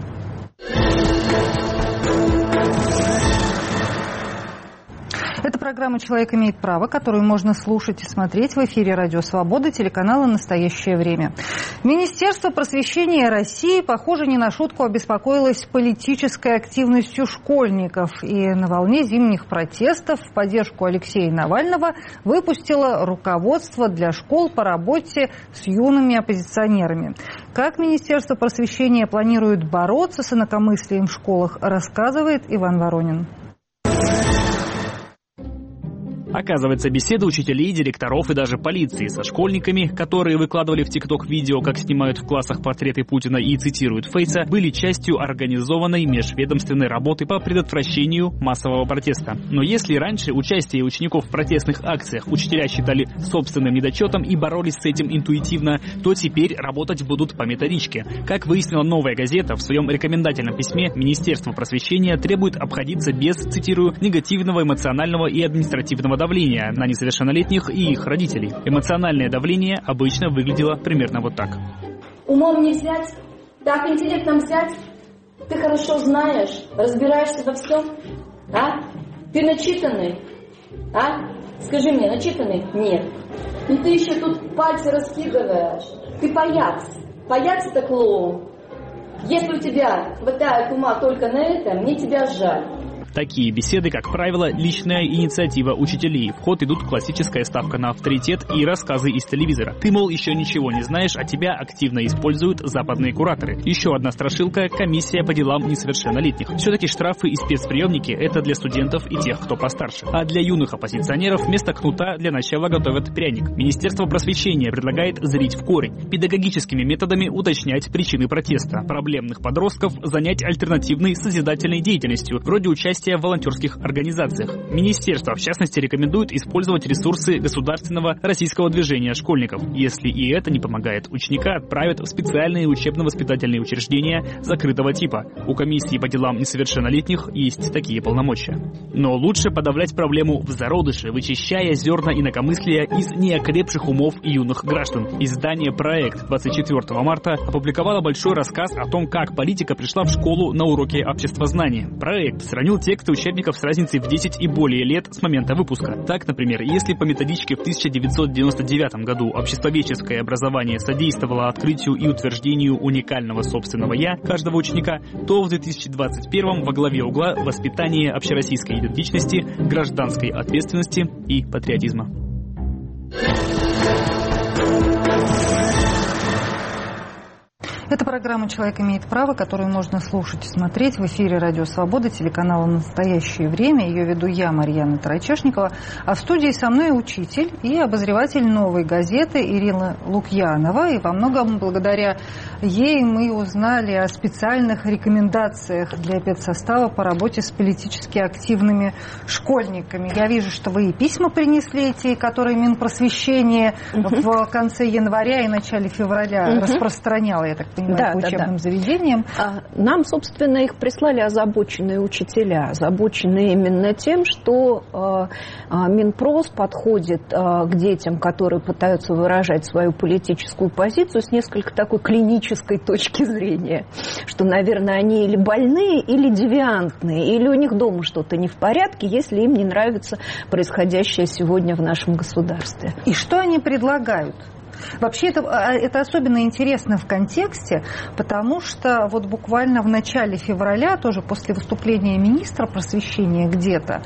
Это программа «Человек имеет право», которую можно слушать и смотреть в эфире «Радио Свобода», телеканала «Настоящее время». Министерство просвещения России, похоже, не на шутку обеспокоилось политической активностью школьников. И на волне зимних протестов в поддержку Алексея Навального выпустило руководство для школ по работе с юными оппозиционерами. Как Министерство просвещения планирует бороться с инакомыслием в школах, рассказывает Иван Воронин. Оказывается, беседы учителей, директоров и даже полиции со школьниками, которые выкладывали в ТикТок видео, как снимают в классах портреты Путина и цитируют Фейса, были частью организованной межведомственной работы по предотвращению массового протеста. Но если раньше участие учеников в протестных акциях учителя считали собственным недочетом и боролись с этим интуитивно, то теперь работать будут по методичке. Как выяснила «Новая газета», в своем рекомендательном письме Министерство просвещения требует обходиться без, цитирую, негативного эмоционального и административного давления на несовершеннолетних и их родителей. Эмоциональное давление обычно выглядело примерно вот так. Умом не взять, так интеллектом взять. Ты хорошо знаешь, разбираешься во всем, а? Ты начитанный, а? Скажи мне, начитанный? Нет. И ты еще тут пальцы раскидываешь. Ты паяц. Паяц — это клоун. Если у тебя хватает ума только на это, мне тебя жаль. Такие беседы, как правило, личная инициатива учителей. В ход идут классическая ставка на авторитет и рассказы из телевизора. Ты, мол, еще ничего не знаешь, а тебя активно используют западные кураторы. Еще одна страшилка – комиссия по делам несовершеннолетних. Все-таки штрафы и спецприемники – это для студентов и тех, кто постарше. А для юных оппозиционеров вместо кнута для начала готовят пряник. Министерство просвещения предлагает зрить в корень. Педагогическими методами уточнять причины протеста. Проблемных подростков занять альтернативной созидательной деятельностью, вроде участия в волонтерских организациях. Министерство, в частности, рекомендует использовать ресурсы государственного российского движения школьников. Если и это не помогает, ученика отправят в специальные учебно-воспитательные учреждения закрытого типа. У комиссии по делам несовершеннолетних есть такие полномочия. Но лучше подавлять проблему в зародыше, вычищая зерна инакомыслия из неокрепших умов юных граждан. Издание «Проект» 24 марта опубликовало большой рассказ о том, как политика пришла в школу на уроки обществознания. Проект сравнил тексты учебников с разницей в 10 и более лет с момента выпуска. Так, например, если по методичке в 1999 году обществоведческое образование содействовало открытию и утверждению уникального собственного «я» каждого ученика, то в 2021 во главе угла воспитание общероссийской идентичности, гражданской ответственности и патриотизма. Это программа «Человек имеет право», которую можно слушать и смотреть в эфире «Радио Свобода», телеканала «Настоящее время». Ее веду я, Марьяна Тарачешникова. А в студии со мной учитель и обозреватель «Новой газеты» Ирина Лукьянова. И во многом благодаря ей мы узнали о специальных рекомендациях для педсостава по работе с политически активными школьниками. Я вижу, что вы и письма принесли эти, которые Минпросвещение в конце января и начале февраля распространяло, я так понимаю, по учебным заведениям. Нам, собственно, их прислали озабоченные учителя, озабоченные именно тем, что Минпрос подходит к детям, которые пытаются выражать свою политическую позицию с несколько такой клинической точки зрения, что, наверное, они или больные, или девиантные, или у них дома что-то не в порядке, если им не нравится происходящее сегодня в нашем государстве. И что они предлагают? Вообще это особенно интересно в контексте, потому что вот буквально в начале февраля, тоже после выступления министра просвещения где-то,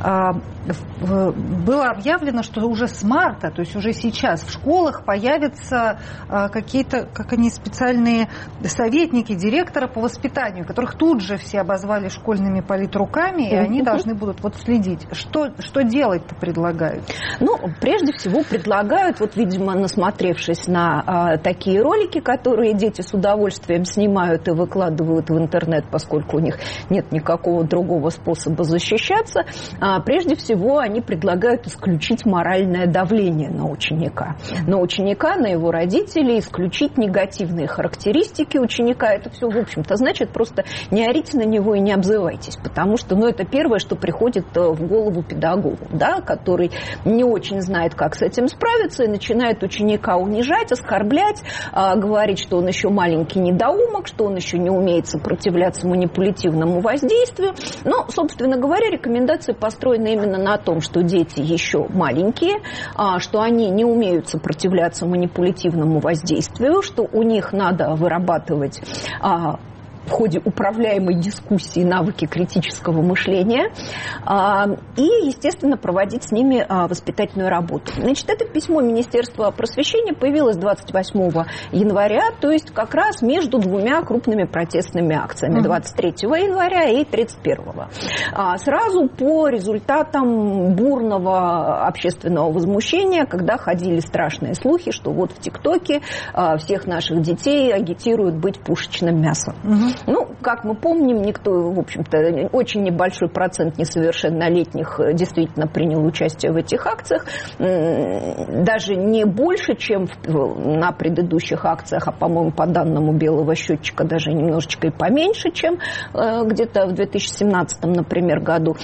было объявлено, что уже с марта, то есть уже сейчас в школах появятся какие-то, как они, специальные советники директора по воспитанию, которых тут же все обозвали школьными политруками, и они должны будут вот следить. Что делать-то предлагают? Ну, прежде всего предлагают, вот, видимо, насмотревшись на такие ролики, которые дети с удовольствием снимают и выкладывают в интернет, поскольку у них нет никакого другого способа защищаться, прежде всего они предлагают исключить моральное давление на ученика. На его родителей, исключить негативные характеристики ученика. Это все, в общем-то, значит, просто не орите на него и не обзывайтесь, потому что, это первое, что приходит в голову педагогу, да, который не очень знает, как с этим справиться, и начинает ученика унижать, оскорблять, говорить, что он еще маленький недоумок, что он еще не умеет сопротивляться манипулятивному воздействию. Но, собственно говоря, рекомендации построены именно на том, что дети еще маленькие, что они не умеют сопротивляться манипулятивному воздействию, что у них надо вырабатывать в ходе управляемой дискуссии навыки критического мышления и, естественно, проводить с ними воспитательную работу. Значит, это письмо Министерства просвещения появилось 28 января, то есть как раз между двумя крупными протестными акциями, 23 января и 31. Сразу по результатам бурного общественного возмущения, когда ходили страшные слухи, что вот в ТикТоке всех наших детей агитируют быть пушечным мясом. Как мы помним, никто, в общем-то, очень небольшой процент несовершеннолетних действительно принял участие в этих акциях. Даже не больше, чем на предыдущих акциях, а, по-моему, по данному белого счетчика, даже немножечко и поменьше, чем где-то в 2017, например, году.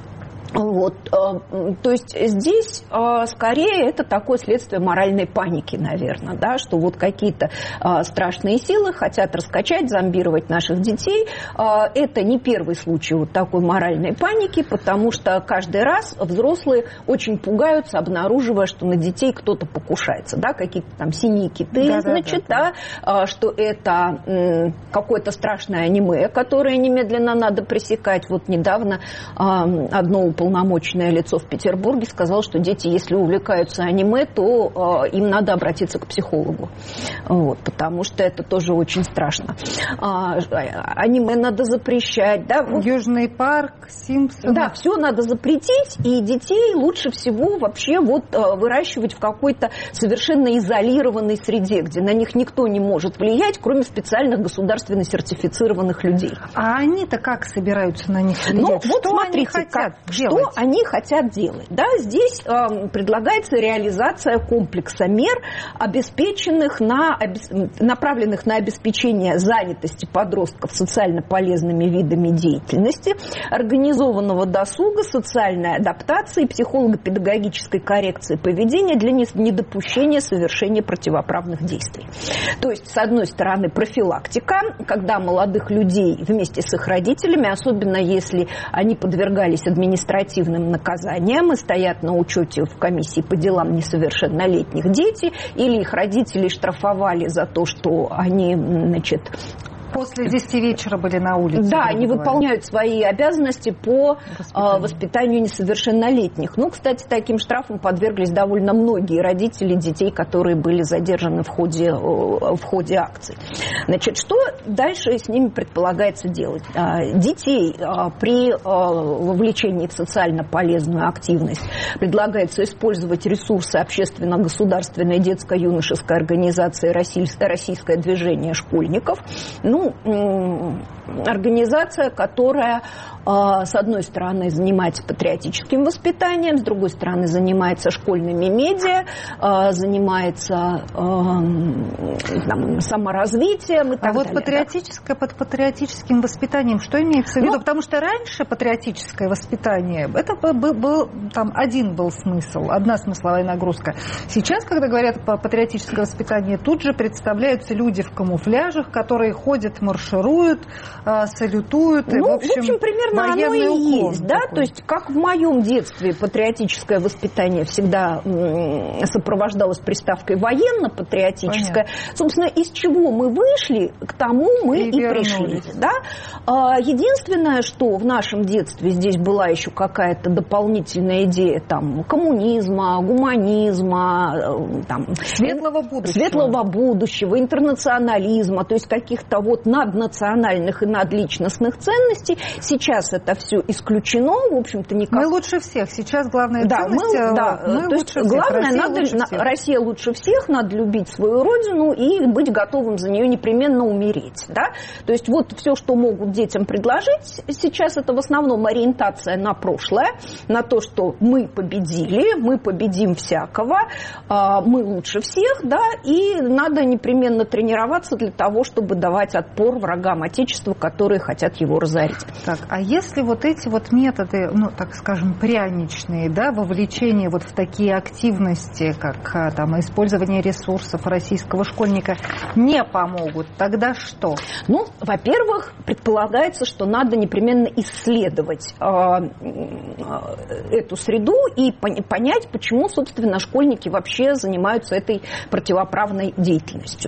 То есть здесь скорее это такое следствие моральной паники, наверное, да, что вот какие-то страшные силы хотят раскачать, зомбировать наших детей. Это не первый случай вот такой моральной паники, потому что каждый раз взрослые очень пугаются, обнаруживая, что на детей кто-то покушается, да, какие-то там синие киты, что это какое-то страшное аниме, которое немедленно надо пресекать. Вот недавно одно уполномоченное лицо в Петербурге сказало, что дети, если увлекаются аниме, то им надо обратиться к психологу. Потому что это тоже очень страшно. Аниме надо запрещать. Да? Южный парк, Симпсоны. Да, все надо запретить, и детей лучше всего вообще выращивать в какой-то совершенно изолированной среде, где на них никто не может влиять, кроме специальных государственно сертифицированных людей. А они-то как собираются на них влиять? Что они хотят делать? Да, здесь предлагается реализация комплекса мер, направленных на обеспечение занятости подростков социально полезными видами деятельности, организованного досуга, социальной адаптации, психолого-педагогической коррекции поведения для недопущения совершения противоправных действий. То есть, с одной стороны, профилактика, когда молодых людей вместе с их родителями, особенно если они подвергались административным наказаниям и стоят на учете в комиссии по делам несовершеннолетних детей, или их родители штрафовали за то, что они, после 10 вечера были на улице. Да, они выполняют свои обязанности по воспитанию несовершеннолетних. Кстати, таким штрафам подверглись довольно многие родители детей, которые были задержаны в ходе акций. Что дальше с ними предполагается делать? Детей при вовлечении в социально полезную активность предлагается использовать ресурсы общественно-государственной детско-юношеской организации «Российское движение школьников». организация, которая, с одной стороны, занимается патриотическим воспитанием, с другой стороны, занимается школьными медиа, занимается саморазвитием и так далее. Патриотическое, под патриотическим воспитанием что имеется в виду? Потому что раньше патриотическое воспитание, это был там один был смысл, одна смысловая нагрузка. Сейчас, когда говорят про патриотическое воспитание, тут же представляются люди в камуфляжах, которые ходят, маршируют, салютуют. И, в общем, примерно оно и есть. Да? То есть, как в моем детстве патриотическое воспитание всегда сопровождалось приставкой военно-патриотическое. Понятно. Собственно, из чего мы вышли, к тому мы и пришли. Да? Единственное, что в нашем детстве здесь была еще какая-то дополнительная идея там, коммунизма, гуманизма, там, светлого будущего, интернационализма, то есть каких-то наднациональных и надличностных ценностей. Сейчас это все исключено, в общем-то, никак. Мы лучше всех. Сейчас главная ценность. Мы лучше всех. Главное, Россия лучше всех, надо любить свою родину и быть готовым за нее непременно умереть. Да? То есть все, что могут детям предложить, сейчас это в основном ориентация на прошлое, на то, что мы победили, мы победим всякого, мы лучше всех, да, и надо непременно тренироваться для того, чтобы давать отпор врагам Отечества, которые хотят его разорить. Так, а если эти методы, так скажем, пряничные, да, вовлечение в такие активности, как там использование ресурсов российского школьника, не помогут, тогда что? Во-первых, предполагается, что надо непременно исследовать эту среду и понять, почему, собственно, школьники вообще занимаются этой противоправной деятельностью.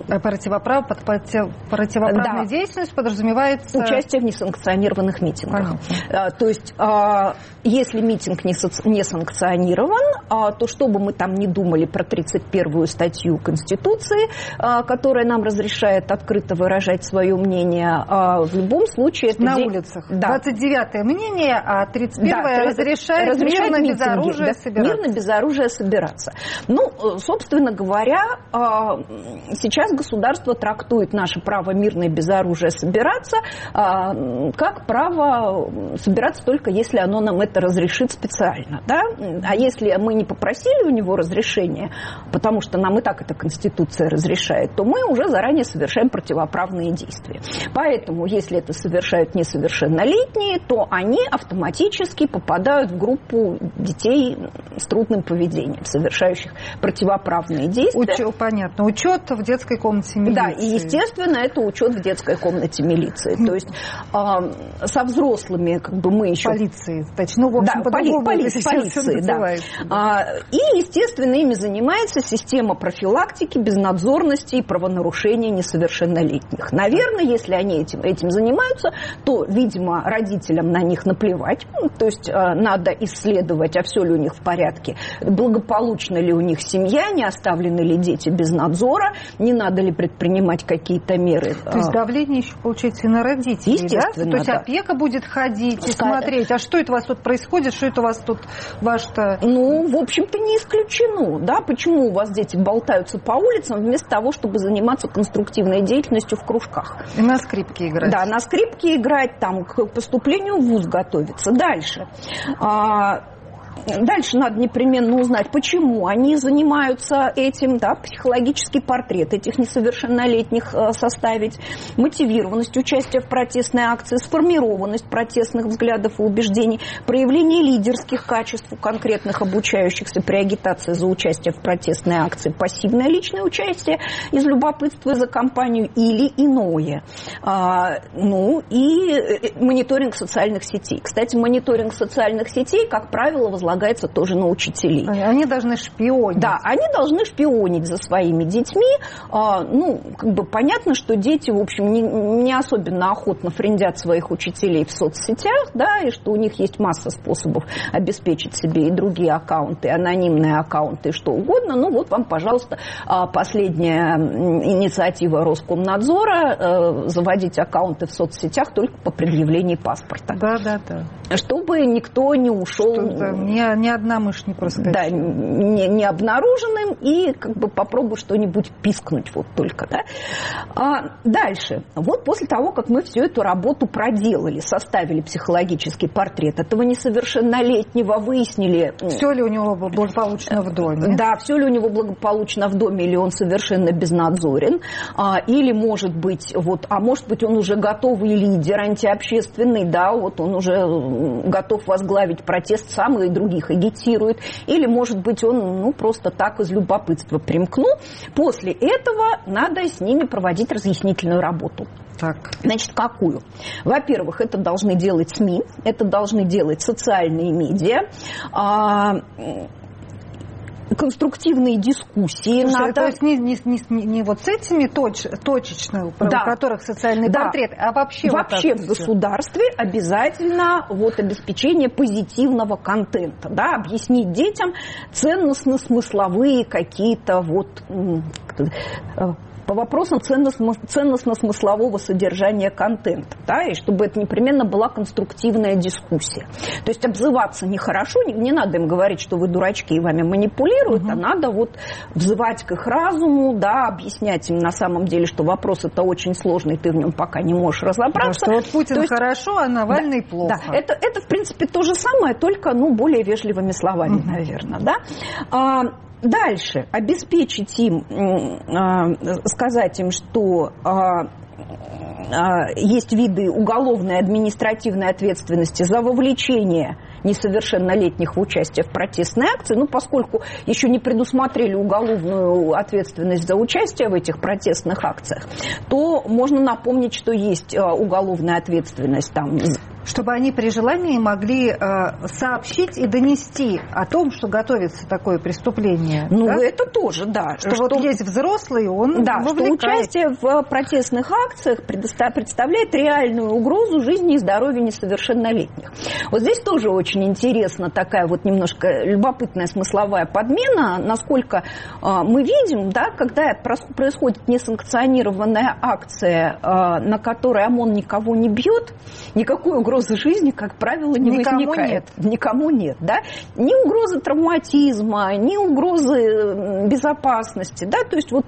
Противоправная деятельность подразумевается... Участие в несанкционированных митингах. То есть, если митинг не санкционирован, то что бы мы там ни думали про 31-ю статью Конституции, которая нам разрешает открыто выражать свое мнение, в любом случае... Это на улицах. Да. 29-е мнение, а 31-е разрешает мирно без оружия собираться. Мирно без оружия собираться. Собственно говоря, сейчас государство трактует наше право мирно и без оружия собираться как право собираться только если оно нам это разрешит специально. Да? А если мы не попросили у него разрешения, потому что нам и так эта Конституция разрешает, то мы уже заранее совершаем противоправные действия. Поэтому, если это совершают несовершеннолетние, то они автоматически попадают в группу детей с трудным поведением, совершающих противоправные действия. Понятно. Учет в детской комнате милиции. Да, и, естественно, это учет в детской комнате милиции. То есть со взрослыми мы еще... Полиции, точно, в общем, полиции, да. И, естественно, ими занимается система профилактики, безнадзорности и правонарушения несовершеннолетних. Наверное, если они этим занимаются, то, видимо, родителям на них наплевать. То есть надо исследовать, а все ли у них в порядке, благополучна ли у них семья, не оставлены ли дети без надзора, не надо ли предпринимать какие-то меры. То есть давление еще, получается, и на родителей, естественно, да? То есть опека будет ходить и смотреть, а что это у вас тут происходит, что это у вас тут ваш-то... В общем-то, не исключено, да, почему у вас дети болтаются по улицам вместо того, чтобы заниматься конструктивной деятельностью в кружках. И на скрипке играть. Да, на скрипке играть, там, к поступлению в вуз готовиться. Дальше. Дальше надо непременно узнать, почему они занимаются этим, да, психологический портрет этих несовершеннолетних составить, мотивированность участия в протестной акции, сформированность протестных взглядов и убеждений, проявление лидерских качеств у конкретных обучающихся при агитации за участие в протестной акции, пассивное личное участие из любопытства за компанию или иное. И мониторинг социальных сетей. Кстати, мониторинг социальных сетей, как правило, возлагается тоже на учителей. Они должны шпионить. Да, они должны шпионить за своими детьми. Понятно, что дети, в общем, не особенно охотно френдят своих учителей в соцсетях, да, и что у них есть масса способов обеспечить себе и другие аккаунты, анонимные аккаунты, и что угодно. Вот вам, пожалуйста, последняя инициатива Роскомнадзора заводить аккаунты в соцсетях только по предъявлении паспорта. Да. Чтобы никто не ушел... Ни одна мышь не проскочила. Да, не обнаруженным, и как бы попробуй что-нибудь пискнуть вот только. Да? Дальше. Вот после того, как мы всю эту работу проделали, составили психологический портрет этого несовершеннолетнего, выяснили... Все ли у него благополучно в доме? Да, все ли у него благополучно в доме, или он совершенно безнадзорен, или, может быть, может быть, он уже готовый лидер антиобщественный, да, вот он уже готов возглавить протест сам и других агитирует, или, может быть, он просто так из любопытства примкнул. После этого надо с ними проводить разъяснительную работу. Так. Значит, какую? Во-первых, это должны делать СМИ, это должны делать социальные медиа, конструктивные дискуссии. Слушай, то есть не вот с этими точечно, у которых социальный портрет, а вообще в государстве обязательно обеспечение позитивного контента, да, объяснить детям ценностно-смысловые какие-то по вопросам ценностно-смыслового содержания контента, да, и чтобы это непременно была конструктивная дискуссия. То есть обзываться нехорошо, не надо им говорить, что вы дурачки и вами манипулируют, а надо взывать к их разуму, да, объяснять им на самом деле, что вопрос это очень сложный, ты в нем пока не можешь разобраться. Да, что Путин хорошо, а Навальный плохо. Да, это в принципе то же самое, только более вежливыми словами, наверное, да. Дальше обеспечить им, сказать им, что есть виды уголовной и административной ответственности за вовлечение несовершеннолетних в участие в протестной акции, поскольку еще не предусмотрели уголовную ответственность за участие в этих протестных акциях, то можно напомнить, что есть уголовная ответственность там. Чтобы они при желании могли сообщить и донести о том, что готовится такое преступление. Это тоже, да. Что есть взрослый, он вовлекает. Что участие в протестных акциях представляет реальную угрозу жизни и здоровью несовершеннолетних. Вот здесь тоже очень интересна такая немножко любопытная смысловая подмена, насколько мы видим, да, когда происходит несанкционированная акция, на которой ОМОН никого не бьет, никакой угрозы жизни, как правило, не возникает. Никому нет. Да? Ни угрозы травматизма, ни угрозы безопасности. Да? То есть в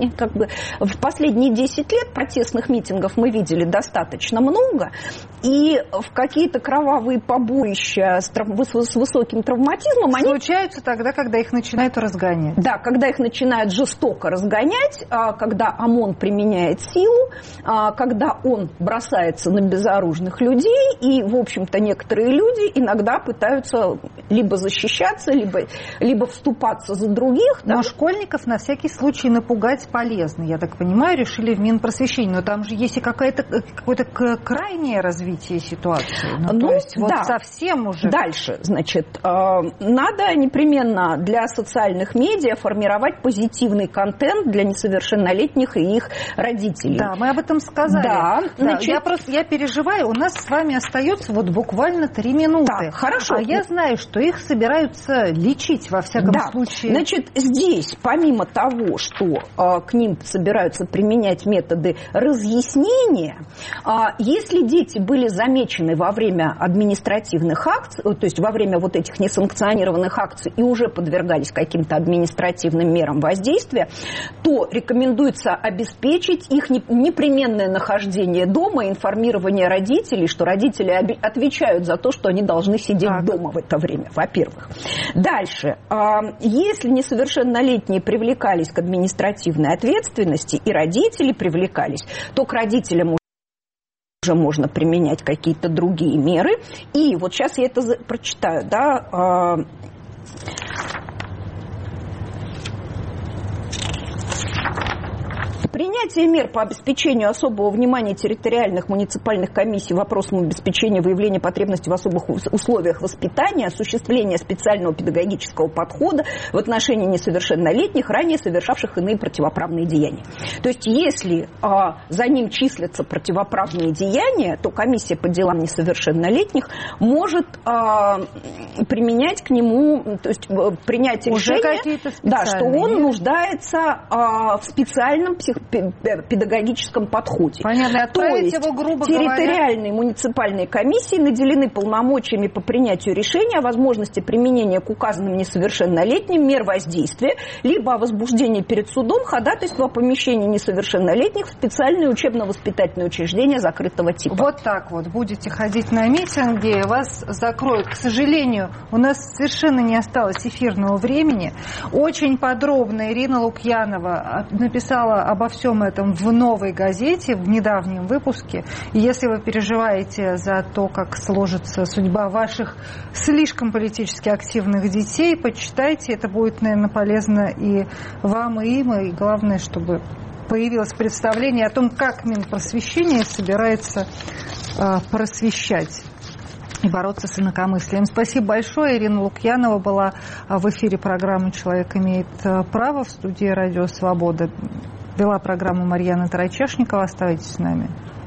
последние 10 лет протестных митингов мы видели достаточно много, и в какие-то кровавые побоища с высоким травматизмом случаются тогда, когда их начинают разгонять. Да, когда их начинают жестоко разгонять, когда ОМОН применяет силу, когда он бросается на безоружных людей, и, в общем-то, некоторые люди иногда пытаются либо защищаться, либо вступаться за других. Но школьников на всякий случай напугать полезно. Я так понимаю, решили в Минпросвещении. Но там же есть и какое-то крайнее развитие ситуации. То есть совсем уже... Дальше, значит, надо непременно для социальных медиа формировать позитивный контент для несовершеннолетних и их родителей. Да, мы об этом сказали. Да, значит... Я переживаю, у нас с вами остается буквально 3 минуты. Да, хорошо. А я знаю, что их собираются лечить, во всяком случае. Значит, здесь, помимо того, что к ним собираются применять методы разъяснения, если дети были замечены во время административных акций, то есть во время этих несанкционированных акций и уже подвергались каким-то административным мерам воздействия, то рекомендуется обеспечить их непременное нахождение дома, информирование родителей, что родители отвечают за то, что они должны сидеть дома в это время, во-первых. Дальше. Если несовершеннолетние привлекались к административной ответственности и родители привлекались, то к родителям уже можно применять какие-то другие меры. И вот сейчас я это прочитаю, да. Принятие мер по обеспечению особого внимания территориальных муниципальных комиссий вопросам обеспечения выявления потребностей в особых условиях воспитания, осуществление специального педагогического подхода в отношении несовершеннолетних, ранее совершавших иные противоправные деяния. То есть, если за ним числятся противоправные деяния, то комиссия по делам несовершеннолетних может применять к нему, то есть принять решение, что он нуждается в специальном педагогическом подходе. Понятно. То есть его, грубо территориальные муниципальные комиссии наделены полномочиями по принятию решения о возможности применения к указанным несовершеннолетним мер воздействия, либо о возбуждении перед судом ходатайства о помещении несовершеннолетних в специальные учебно-воспитательные учреждения закрытого типа. Вот так вот. Будете ходить на митинги, вас закроют. К сожалению, у нас совершенно не осталось эфирного времени. Очень подробно Ирина Лукьянова написала обо всем этом в «Новой газете», в недавнем выпуске. И если вы переживаете за то, как сложится судьба ваших слишком политически активных детей, почитайте. Это будет, наверное, полезно и вам, и им. И главное, чтобы появилось представление о том, как Минпросвещение собирается просвещать и бороться с инакомыслием. Спасибо большое. Ирина Лукьянова была в эфире программы «Человек имеет право» в студии «Радио Свобода». Вела программу Марьяна Тарачешникова. Оставайтесь с нами.